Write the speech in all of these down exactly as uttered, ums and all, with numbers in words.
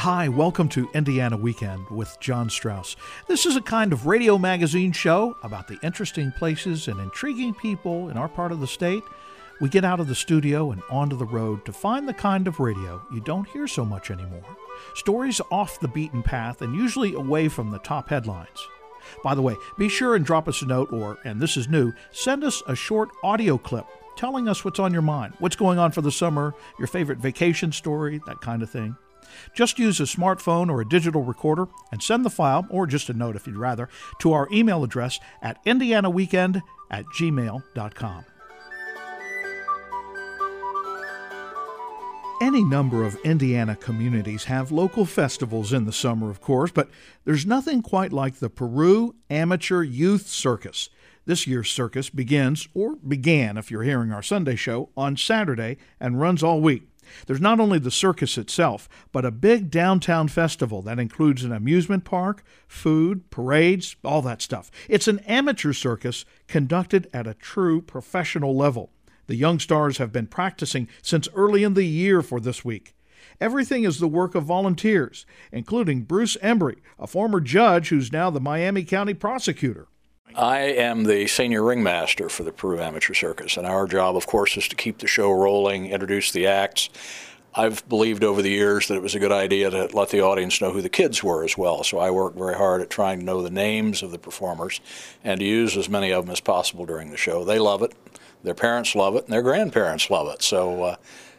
Hi, welcome to Indiana Weekend with John Strauss. This is a kind of radio magazine show about the interesting places and intriguing people in our part of the state. We get out of the studio and onto the road to find the kind of radio you don't hear so much anymore. Stories off the beaten path and usually away from the top headlines. By the way, be sure and drop us a note or, and this is new, send us a short audio clip telling us what's on your mind, what's going on for the summer, your favorite vacation story, that kind of thing. Just use a smartphone or a digital recorder and send the file, or just a note if you'd rather, to our email address at indianaweekend at gmail dot com. Any number of Indiana communities have local festivals in the summer, of course, but there's nothing quite like the Peru Amateur Youth Circus. This year's circus begins, or began if you're hearing our Sunday show, on Saturday and runs all week. There's not only the circus itself, but a big downtown festival that includes an amusement park, food, parades, all that stuff. It's an amateur circus conducted at a true professional level. The young stars have been practicing since early in the year for this week. Everything is the work of volunteers, including Bruce Embry, a former judge who's now the Miami County prosecutor. I am the senior ringmaster for the Peru Amateur Circus, and our job, of course, is to keep the show rolling, introduce the acts. I've believed over the years that it was a good idea to let the audience know who the kids were as well, so I work very hard at trying to know the names of the performers and to use as many of them as possible during the show. They love it, their parents love it, and their grandparents love it. So, uh,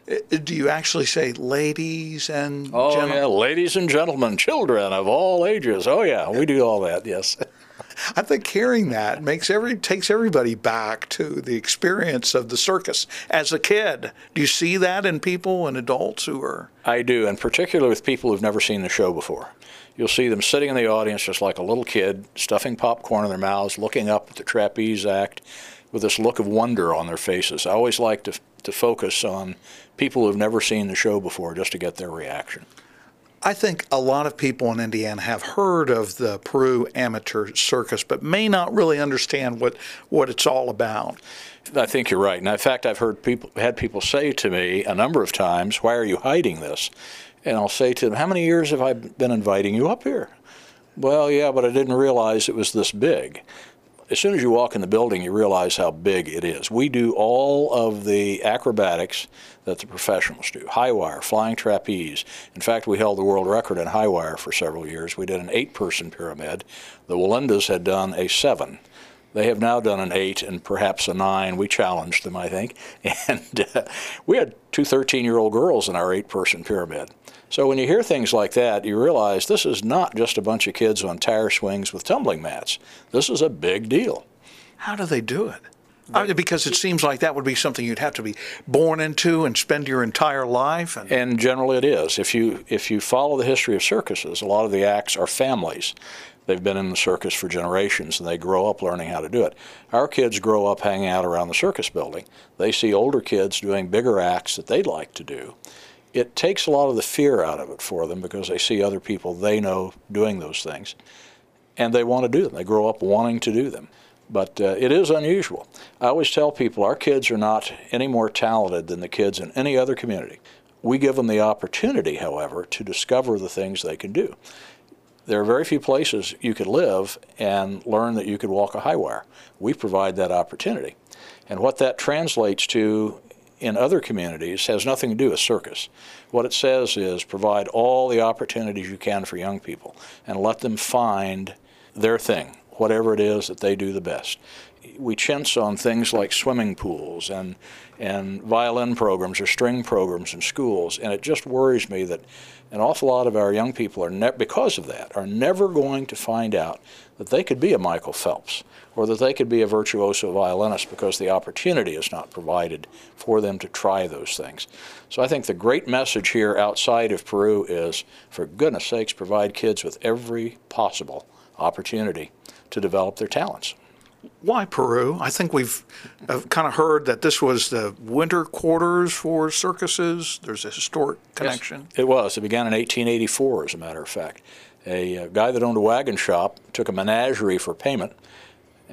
do you actually say ladies and oh, gentlemen? Yeah, ladies and gentlemen, children of all ages. Oh, yeah, we do all that, yes. I think hearing that makes every takes everybody back to the experience of the circus as a kid. Do you see that in people and adults who are? I do, and particularly with people who've never seen the show before. You'll see them sitting in the audience just like a little kid, stuffing popcorn in their mouths, looking up at the trapeze act with this look of wonder on their faces. I always like to to focus on people who've never seen the show before just to get their reaction. I think a lot of people in Indiana have heard of the Peru Amateur Circus, but may not really understand what, what it's all about. I think you're right. And in fact, I've heard people had people say to me a number of times, "Why are you hiding this?" And I'll say to them, "How many years have I been inviting you up here?" "Well, yeah, but I didn't realize it was this big." As soon as you walk in the building, you realize how big it is. We do all of the acrobatics that the professionals do, high wire, flying trapeze. In fact, we held the world record in high wire for several years. We did an eight-person pyramid. The Walendas had done a seven. They have now done an eight and perhaps a nine. We challenged them, I think. And uh, we had two thirteen-year-old girls in our eight-person pyramid. So when you hear things like that, you realize this is not just a bunch of kids on tire swings with tumbling mats. This is a big deal. How do they do it? I mean, because it seems like that would be something you'd have to be born into and spend your entire life. And, and generally it is. If you if you follow the history of circuses, a lot of the acts are families. They've been in the circus for generations, and they grow up learning how to do it. Our kids grow up hanging out around the circus building. They see older kids doing bigger acts that they'd like to do. It takes a lot of the fear out of it for them because they see other people they know doing those things, and they want to do them. They grow up wanting to do them. But uh, it is unusual. I always tell people our kids are not any more talented than the kids in any other community. We give them the opportunity, however, to discover the things they can do. There are very few places you could live and learn that you could walk a high wire. We provide that opportunity. And what that translates to in other communities has nothing to do with circus. What it says is provide all the opportunities you can for young people and let them find their thing, whatever it is that they do the best. We chintz on things like swimming pools and and violin programs or string programs in schools, and it just worries me that an awful lot of our young people are, ne- because of that, are never going to find out that they could be a Michael Phelps or that they could be a virtuoso violinist because the opportunity is not provided for them to try those things. So I think the great message here outside of Peru is, for goodness sakes, provide kids with every possible opportunity to develop their talents. Why Peru? I think we've uh, kind of heard that this was the winter quarters for circuses. There's a historic connection. Yes, it was. It began in eighteen eighty-four, as a matter of fact. A uh, guy that owned a wagon shop took a menagerie for payment,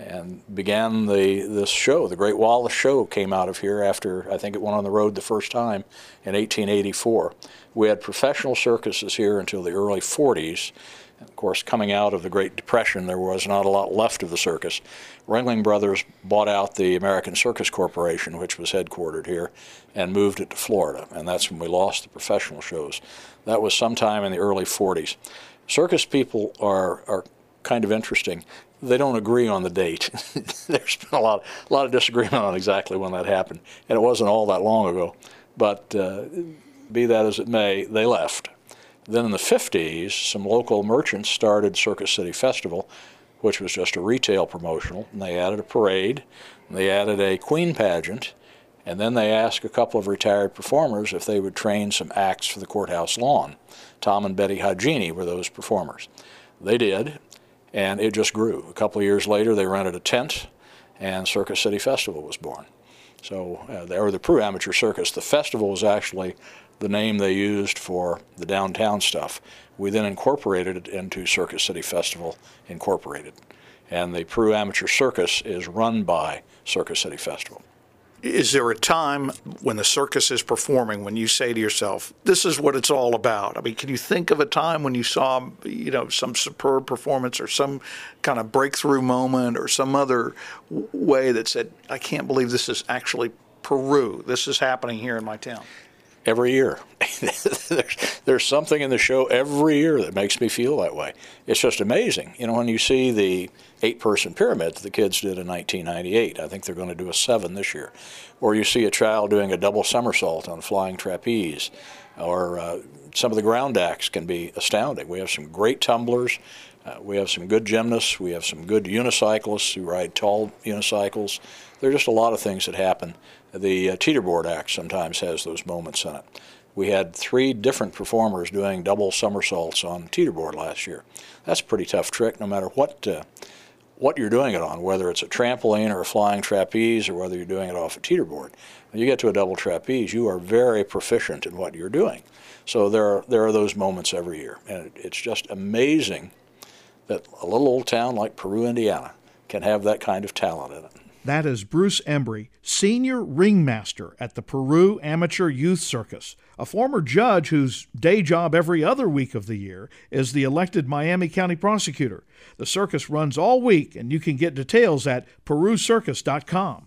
and began the this show. The Great Wallace Show came out of here after, I think it went on the road the first time in eighteen eighty-four. We had professional circuses here until the early forties. And of course, coming out of the Great Depression, there was not a lot left of the circus. Ringling Brothers bought out the American Circus Corporation, which was headquartered here, and moved it to Florida, and that's when we lost the professional shows. That was sometime in the early forties. Circus people are, are kind of interesting. They don't agree on the date. There's been a lot, a lot of disagreement on exactly when that happened, and it wasn't all that long ago. But uh, be that as it may, they left. Then in the fifties, some local merchants started Circus City Festival, which was just a retail promotional, and they added a parade, and they added a queen pageant, and then they asked a couple of retired performers if they would train some acts for the courthouse lawn. Tom and Betty Hagini were those performers. They did, and it just grew. A couple of years later, they rented a tent, and Circus City Festival was born. So, uh, they, or the Peru Amateur Circus. The festival was actually the name they used for the downtown stuff. We then incorporated it into Circus City Festival Incorporated. And the Peru Amateur Circus is run by Circus City Festival. Is there a time when the circus is performing when you say to yourself, this is what it's all about? I mean, can you think of a time when you saw, you know, some superb performance or some kind of breakthrough moment or some other w- way that said, I can't believe this is actually Peru. This is happening here in my town? Every year. there's, there's something in the show every year that makes me feel that way. It's just amazing. You know, when you see the eight-person pyramid that the kids did in nineteen ninety-eight, I think they're going to do a seven this year. Or you see a child doing a double somersault on a flying trapeze. Or uh, some of the ground acts can be astounding. We have some great tumblers. Uh, we have some good gymnasts. We have some good unicyclists who ride tall unicycles. There are just a lot of things that happen. The uh, teeterboard act sometimes has those moments in it. We had three different performers doing double somersaults on teeterboard last year. That's a pretty tough trick, no matter what uh, what you're doing it on, whether it's a trampoline or a flying trapeze or whether you're doing it off a teeterboard. When you get to a double trapeze, you are very proficient in what you're doing. So there are, there are those moments every year, and it, it's just amazing that a little old town like Peru, Indiana, can have that kind of talent in it. That is Bruce Embry, senior ringmaster at the Peru Amateur Youth Circus, a former judge whose day job every other week of the year is the elected Miami County prosecutor. The circus runs all week, and you can get details at peru circus dot com.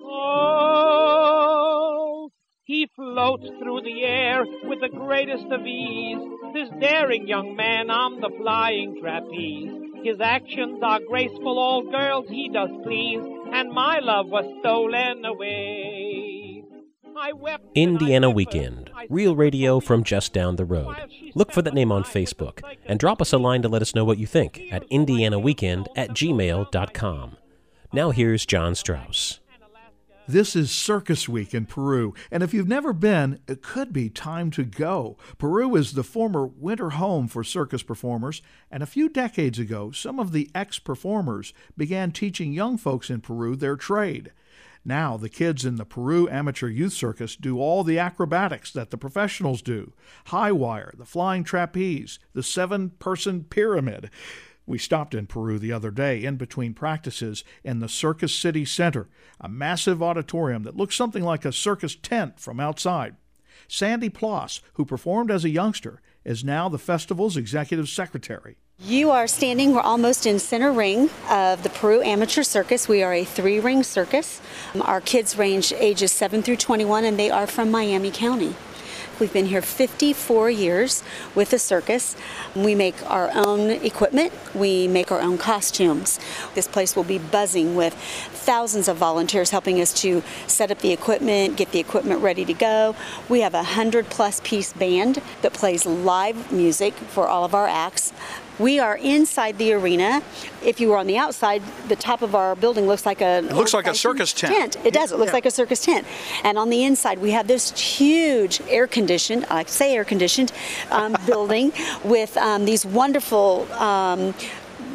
Oh, he floats through the air with the greatest of ease, this daring young man on the flying trapeze. His actions are graceful, all girls he does please, and my love was stolen away. I wept Indiana Weekend, real radio from just down the road. Look for that name on Facebook, and drop us a line to let us know what you think at indiana weekend at gmail dot com. Now here's John Strauss. This is Circus Week in Peru, and if you've never been, it could be time to go. Peru is the former winter home for circus performers, and a few decades ago, some of the ex-performers began teaching young folks in Peru their trade. Now, the kids in the Peru Amateur Youth Circus do all the acrobatics that the professionals do. High wire, the flying trapeze, the seven-person pyramid. We stopped in Peru the other day in between practices in the Circus City Center, a massive auditorium that looks something like a circus tent from outside. Sandy Ploss, who performed as a youngster, is now the festival's executive secretary. You are standing, we're almost in center ring of the Peru Amateur Circus. We are a three-ring circus. Our kids range ages seven through twenty-one, and they are from Miami County. We've been here fifty-four years with the circus. We make our own equipment. We make our own costumes. This place will be buzzing with thousands of volunteers helping us to set up the equipment, get the equipment ready to go. We have a hundred plus piece band that plays live music for all of our acts. We are inside the arena. If you were on the outside, the top of our building looks like a It looks like a circus tent. tent. It does. It looks Yeah. like a circus tent. And on the inside, we have this huge air-conditioned, I say air-conditioned, um, building with um, these wonderful um,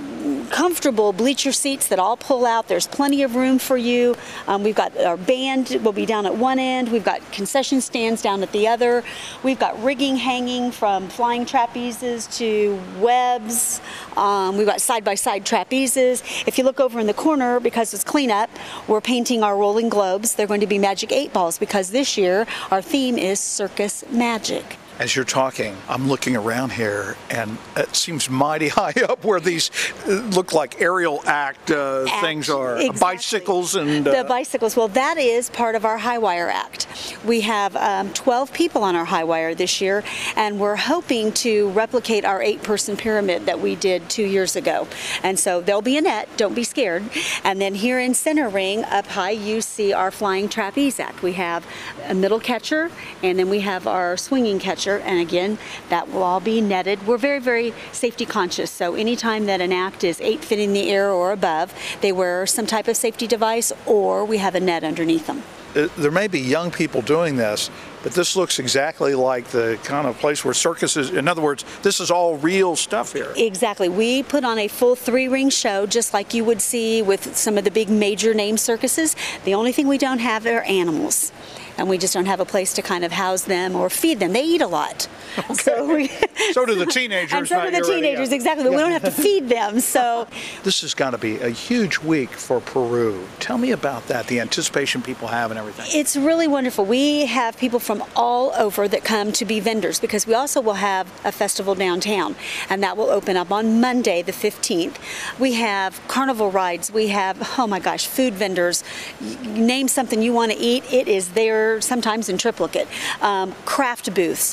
comfortable bleacher seats that all pull out. There's plenty of room for you. Um, we've got our band will be down at one end. We've got concession stands down at the other. We've got rigging hanging from flying trapezes to webs. Um, we've got side-by-side trapezes. If you look over in the corner, because it's cleanup, we're painting our rolling globes. They're going to be magic eight balls because this year our theme is Circus Magic. As you're talking, I'm looking around here, and it seems mighty high up where these uh, look like aerial act, uh, act things are. Exactly. Bicycles and... Uh, the bicycles. Well, that is part of our high wire act. We have um, twelve people on our high wire this year, and we're hoping to replicate our eight-person pyramid that we did two years ago. And so there'll be a net. Don't be scared. And then here in center ring, up high, you see our flying trapeze act. We have a middle catcher, and then we have our swinging catcher. And again, that will all be netted. We're very, very safety conscious. So anytime that an act is eight feet in the air or above, they wear some type of safety device, or we have a net underneath them. There may be young people doing this, but this looks exactly like the kind of place where circuses, in other words, this is all real stuff here. Exactly. We put on a full three-ring show, just like you would see with some of the big major name circuses. The only thing we don't have are animals. And we just don't have a place to kind of house them or feed them. They eat a lot. Okay. So, we, so do the teenagers. And so do the teenagers, exactly. But yeah. We don't have to feed them. So this has got to be a huge week for Peru. Tell me about that, the anticipation people have and everything. It's really wonderful. We have people from all over that come to be vendors, because we also will have a festival downtown, and that will open up on Monday the fifteenth. We have carnival rides. We have, oh my gosh, food vendors. You name something you want to eat, it is there. Sometimes in triplicate, um, craft booths.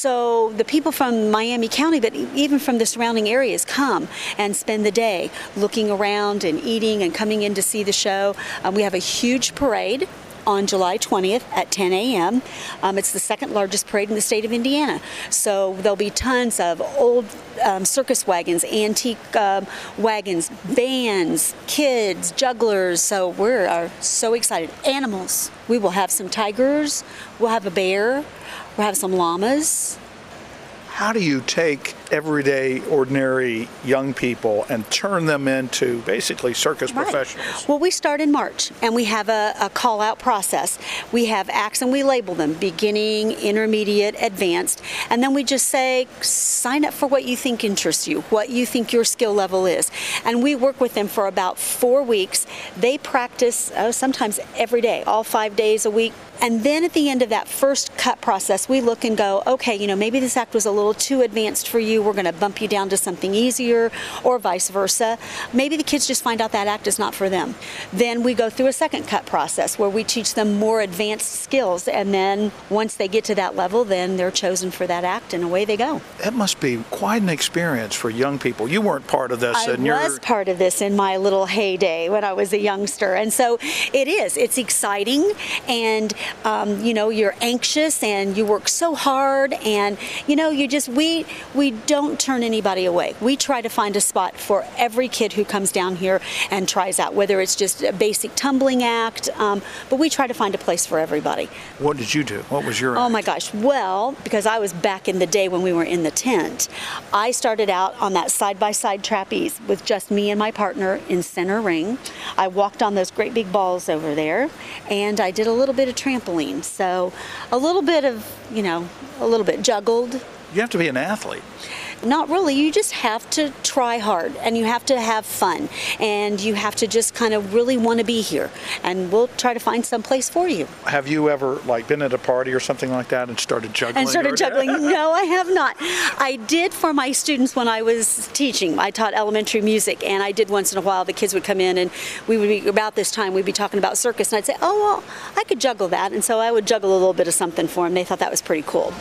So the people from Miami County, but even from the surrounding areas, come and spend the day looking around and eating and coming in to see the show. Um, we have a huge parade on July twentieth at ten a.m. Um, it's the second largest parade in the state of Indiana. So there'll be tons of old um, circus wagons, antique um, wagons, bands, kids, jugglers. So we're are so excited. Animals. We will have some tigers. We'll have a bear. We'll have some llamas. How do you take everyday, ordinary young people and turn them into basically circus right. professionals? Well, we start in March, and we have a, a call-out process. We have acts, and we label them beginning, intermediate, advanced, and then we just say, sign up for what you think interests you, what you think your skill level is. And we work with them for about four weeks. They practice oh, sometimes every day, all five days a week. And then at the end of that first cut process, we look and go, okay, you know, maybe this act was a little too advanced for you. We're going to bump you down to something easier, or vice versa. Maybe the kids just find out that act is not for them. Then we go through a second cut process where we teach them more advanced skills. And then once they get to that level, then they're chosen for that act, and away they go. That must be quite an experience for young people. You weren't part of this. I and was you're... part of this in my little heyday when I was a youngster. And so it is. It's exciting, and Um, you know, you're anxious and you work so hard, and you know, you just we we don't turn anybody away. We try to find a spot for every kid who comes down here and tries out, whether it's just a basic tumbling act, um, but we try to find a place for everybody. What did you do? What was your Oh act? my gosh. Well, because I was back in the day when we were in the tent, I started out on that side-by-side trapeze with just me and my partner in center ring. I walked on those great big balls over there, and I did a little bit of trampoline. So a little bit of, you know, a little bit juggled. You have to be an athlete. Not really. You just have to try hard, and you have to have fun, and you have to just kind of really want to be here, and we'll try to find some place for you. Have you ever like been at a party or something like that and started juggling? And started juggling? No, I have not. I did for my students when I was teaching. I taught elementary music, and I did once in a while. The kids would come in, and we would be, about this time, we'd be talking about circus, and I'd say, oh, well, I could juggle that, and so I would juggle a little bit of something for them. They thought that was pretty cool.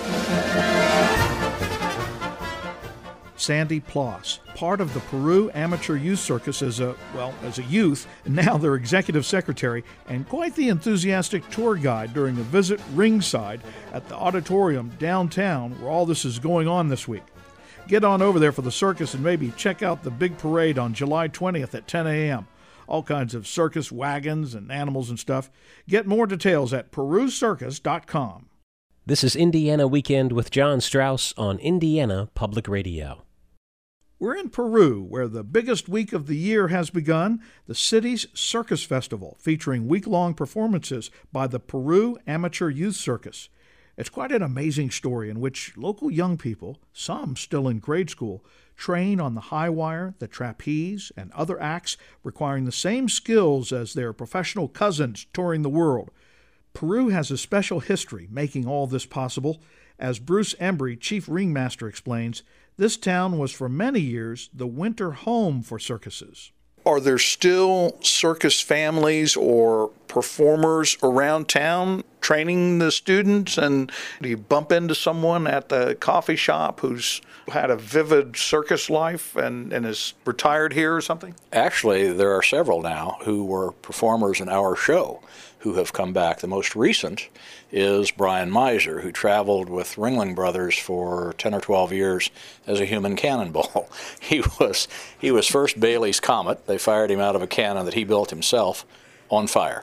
Sandy Ploss, part of the Peru Amateur Youth Circus as a, well, as a youth, and now their executive secretary, and quite the enthusiastic tour guide during a visit ringside at the auditorium downtown where all this is going on this week. Get on over there for the circus and maybe check out the big parade on July twentieth at ten a.m. All kinds of circus wagons and animals and stuff. Get more details at peru circus dot com. This is Indiana Weekend with John Strauss on Indiana Public Radio. We're in Peru, where the biggest week of the year has begun, the city's Circus Festival, featuring week-long performances by the Peru Amateur Youth Circus. It's quite an amazing story in which local young people, some still in grade school, train on the high wire, the trapeze, and other acts requiring the same skills as their professional cousins touring the world. Peru has a special history making all this possible. As Bruce Embry, chief ringmaster, explains, this town was for many years the winter home for circuses. Are there still circus families or performers around town training the students? And do you bump into someone at the coffee shop who's had a vivid circus life and, and is retired here or something? Actually, there are several now who were performers in our show who have come back. The most recent is Brian Miser, who traveled with Ringling Brothers for ten or twelve years as a human cannonball. He was he was first Bailey's Comet. They fired him out of a cannon that he built himself on fire.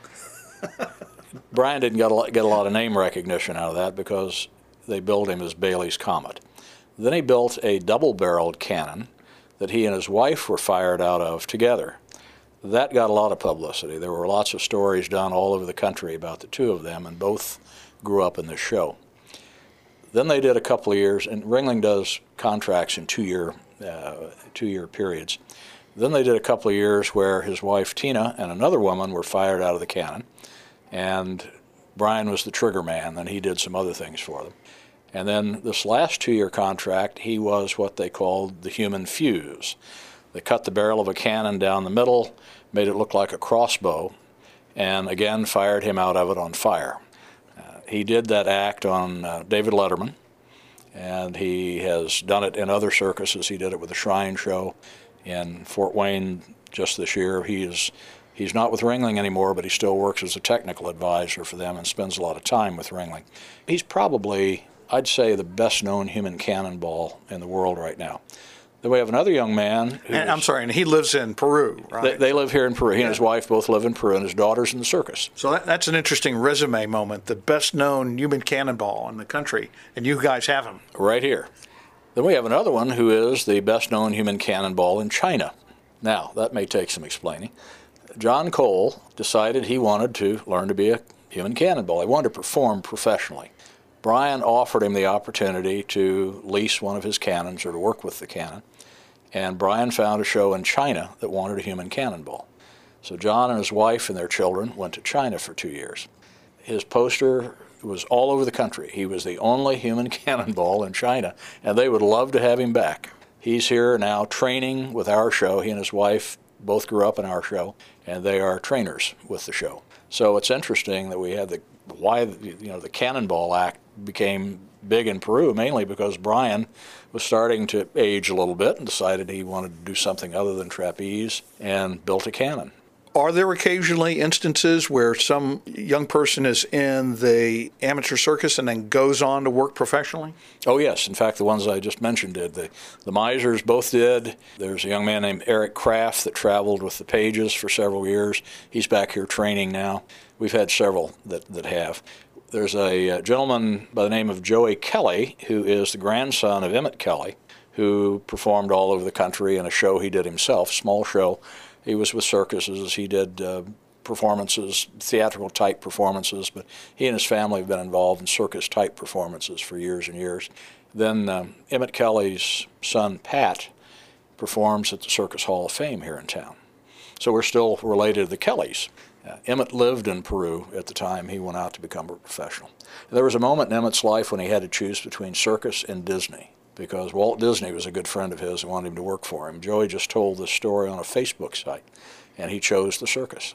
Brian didn't get a, lot, get a lot of name recognition out of that because they billed him as Bailey's Comet. Then he built a double-barreled cannon that he and his wife were fired out of together. That got a lot of publicity. There were lots of stories done all over the country about the two of them, and both grew up in this show. Then they did a couple of years, and Ringling does contracts in two-year uh, two-year periods. Then they did a couple of years where his wife Tina and another woman were fired out of the cannon, and Brian was the trigger man, and he did some other things for them. And then this last two-year contract, he was what they called the human fuse. They cut the barrel of a cannon down the middle, made it look like a crossbow, and again fired him out of it on fire. Uh, he did that act on uh, David Letterman, and he has done it in other circuses. He did it with the Shrine Show in Fort Wayne just this year. He is he's not with Ringling anymore, but he still works as a technical advisor for them and spends a lot of time with Ringling. He's probably, I'd say, the best-known human cannonball in the world right now. Then we have another young man. And, I'm sorry, and he lives in Peru, right? They, they live here in Peru. He yeah. and his wife both live in Peru, and his daughter's in the circus. So that, that's an interesting resume moment, the best-known human cannonball in the country, and you guys have him. Right here. Then we have another one who is the best-known human cannonball in China. Now, that may take some explaining. John Cole decided he wanted to learn to be a human cannonball. He wanted to perform professionally. Brian offered him the opportunity to lease one of his cannons or to work with the cannon. And Brian found a show in China that wanted a human cannonball. So John and his wife and their children went to China for two years. His poster was all over the country. He was the only human cannonball in China, and they would love to have him back. He's here now training with our show. He and his wife both grew up in our show, and they are trainers with the show. So it's interesting that we had the why you know the Cannonball Act became big in Peru, mainly because Brian was starting to age a little bit and decided he wanted to do something other than trapeze and built a cannon. Are there occasionally instances where some young person is in the amateur circus and then goes on to work professionally? Oh, yes. In fact, the ones I just mentioned did. The, the Misers both did. There's a young man named Eric Kraft that traveled with the Pages for several years. He's back here training now. We've had several that, that have. There's a, a gentleman by the name of Joey Kelly, who is the grandson of Emmett Kelly, who performed all over the country in a show he did himself, small show. He was with circuses. He did uh, performances, theatrical-type performances, but he and his family have been involved in circus-type performances for years and years. Then um, Emmett Kelly's son, Pat, performs at the Circus Hall of Fame here in town. So we're still related to the Kellys. Uh, Emmett lived in Peru at the time he went out to become a professional. And there was a moment in Emmett's life when he had to choose between circus and Disney, because Walt Disney was a good friend of his and wanted him to work for him. Joey just told this story on a Facebook site, and he chose the circus.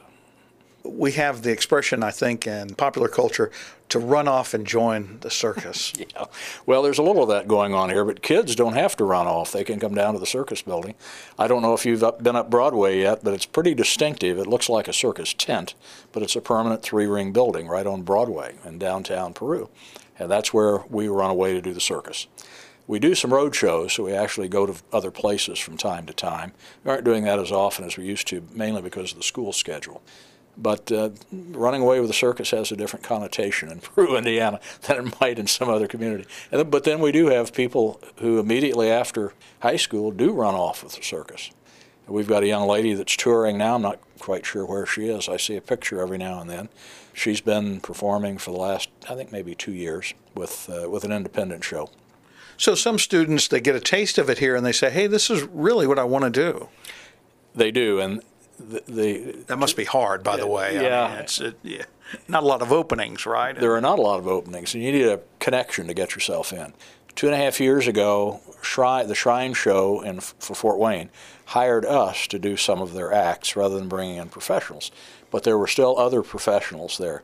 We have the expression, I think, in popular culture, to run off and join the circus. Yeah. Well, there's a little of that going on here, but kids don't have to run off. They can come down to the circus building. I don't know if you've up, been up Broadway yet, but it's pretty distinctive. It looks like a circus tent, but it's a permanent three-ring building right on Broadway in downtown Peru, and that's where we run away to do the circus. We do some road shows, so we actually go to other places from time to time. We aren't doing that as often as we used to, mainly because of the school schedule. But uh, running away with the circus has a different connotation in Peru, Indiana, than it might in some other community. And then, but then we do have people who immediately after high school do run off with the circus. We've got a young lady that's touring now. I'm not quite sure where she is. I see a picture every now and then. She's been performing for the last, I think, maybe two years with uh, with an independent show. So some students, they get a taste of it here and they say, hey, this is really what I want to do. They do, and the, the that must be hard, by the way. Yeah, I mean, it's it, yeah, not a lot of openings, right? There are not a lot of openings, and you need a connection to get yourself in. Two and a half years ago, Shrine, the Shrine Show in for Fort Wayne hired us to do some of their acts rather than bringing in professionals. But there were still other professionals there.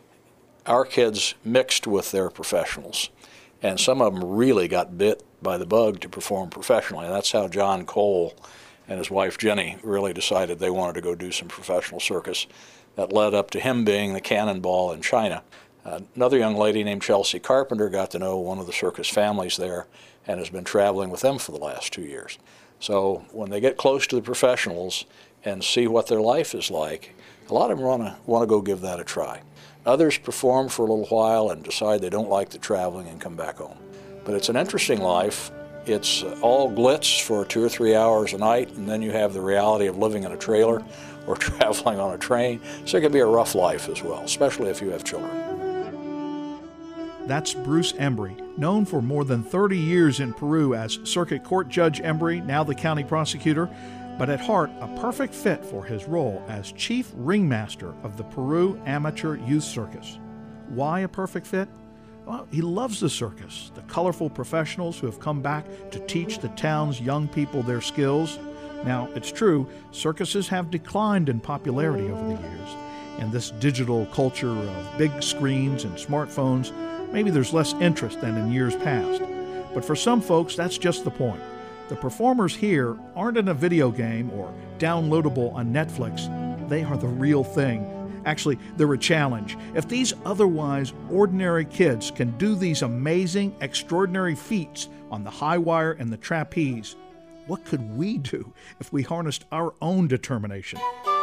Our kids mixed with their professionals, and some of them really got bit by the bug to perform professionally. And that's how John Cole and his wife Jenny really decided they wanted to go do some professional circus. That led up to him being the cannonball in China. Uh, another young lady named Chelsea Carpenter got to know one of the circus families there and has been traveling with them for the last two years. So when they get close to the professionals and see what their life is like, a lot of them want to want to go give that a try. Others perform for a little while and decide they don't like the traveling and come back home. But it's an interesting life. It's all glitz for two or three hours a night, and then you have the reality of living in a trailer or traveling on a train. So it can be a rough life as well, especially if you have children. That's Bruce Embry, known for more than thirty years in Peru as Circuit Court Judge Embry, now the county prosecutor, but at heart a perfect fit for his role as chief ringmaster of the Peru Amateur Youth Circus. Why a perfect fit? Well, he loves the circus, the colorful professionals who have come back to teach the town's young people their skills. Now, it's true, circuses have declined in popularity over the years, and this digital culture of big screens and smartphones, maybe there's less interest than in years past. But for some folks, that's just the point. The performers here aren't in a video game or downloadable on Netflix. They are the real thing. Actually, they're a challenge. If these otherwise ordinary kids can do these amazing, extraordinary feats on the high wire and the trapeze, what could we do if we harnessed our own determination?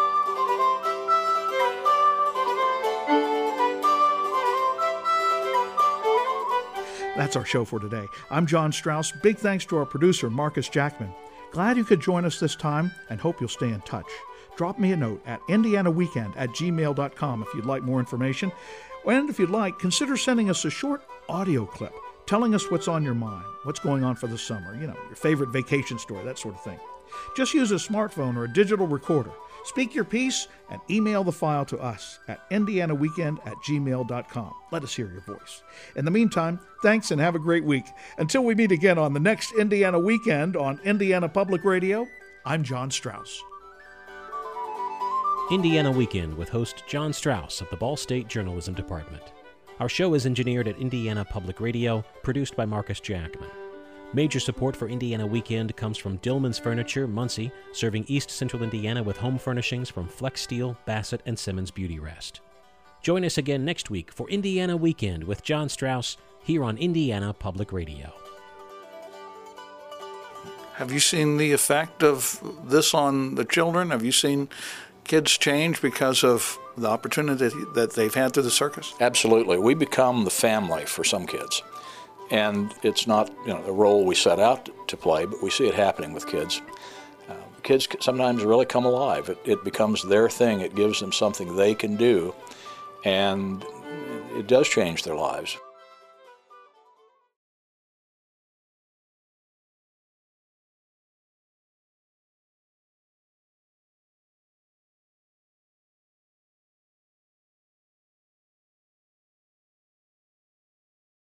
That's our show for today. I'm John Strauss. Big thanks to our producer, Marcus Jackman. Glad you could join us this time and hope you'll stay in touch. Drop me a note at indiana weekend at gmail dot com if you'd like more information. And if you'd like, consider sending us a short audio clip telling us what's on your mind, what's going on for the summer, you know, your favorite vacation story, that sort of thing. Just use a smartphone or a digital recorder. Speak your piece and email the file to us at indiana weekend at gmail dot com. Let us hear your voice. In the meantime, thanks and have a great week. Until we meet again on the next Indiana Weekend on Indiana Public Radio, I'm John Strauss. Indiana Weekend with host John Strauss of the Ball State Journalism Department. Our show is engineered at Indiana Public Radio, produced by Marcus Jackman. Major support for Indiana Weekend comes from Dillman's Furniture, Muncie, serving East Central Indiana with home furnishings from Flex Steel, Bassett, and Simmons Beauty Rest. Join us again next week for Indiana Weekend with John Strauss here on Indiana Public Radio. Have you seen the effect of this on the children? Have you seen kids change because of the opportunity that they've had through the circus? Absolutely. We become the family for some kids. And it's not, you know, the role we set out to play, but we see it happening with kids. Uh, kids sometimes really come alive. It, it becomes their thing. It gives them something they can do, and it does change their lives.